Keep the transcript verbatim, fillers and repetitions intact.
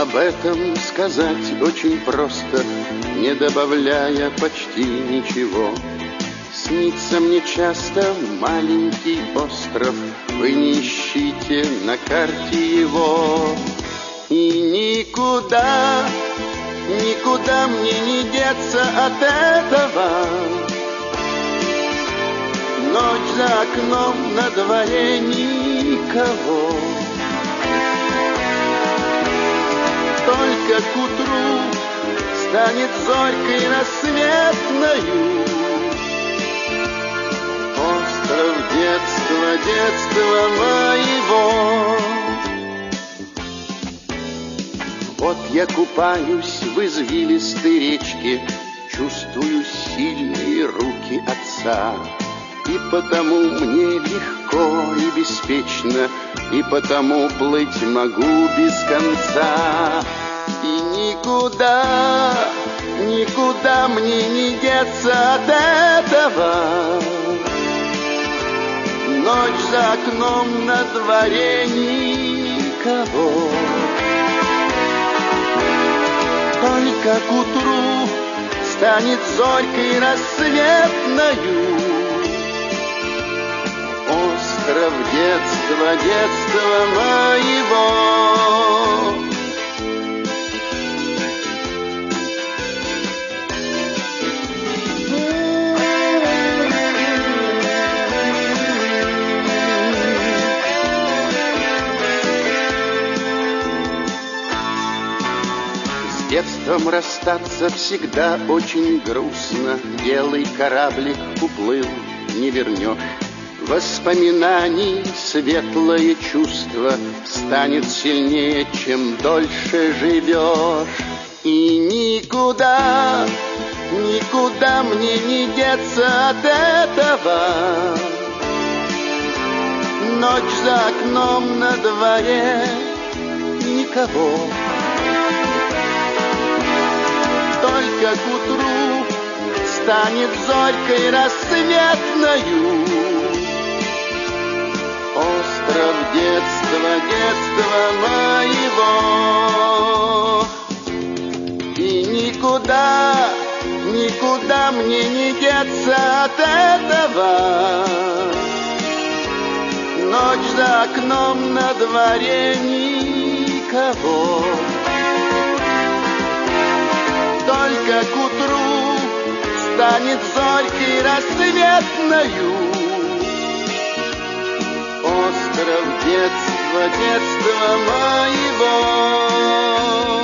Об этом сказать очень просто, не добавляя почти ничего. Снится мне часто маленький остров, вы не ищите на карте его. И никуда, никуда мне не деться от этого. Ночь за окном, на дворе никого. Только к утру станет зорькой рассветною остров детства, детства моего. Вот я купаюсь в извилистой речке, чувствую сильные руки отца. И потому мне легко и беспечно, и потому плыть могу без конца. И никуда, никуда мне не деться от этого. Ночь за окном, на дворе никого. Только к утру станет зорькой рассветною остров детства, детства моего. С детством расстаться всегда очень грустно. Белый кораблик уплыл, не вернешь. Воспоминаний светлое чувство станет сильнее, чем дольше живешь. И никуда, никуда мне не деться от этого. Ночь за окном, на дворе никого. Только к утру станет зорькой рассветною остров детства, детства моего. И никуда, никуда мне не деться от этого. Ночь за окном, на дворе никого. Только к утру станет зорькой рассветною остров детства, детства моего.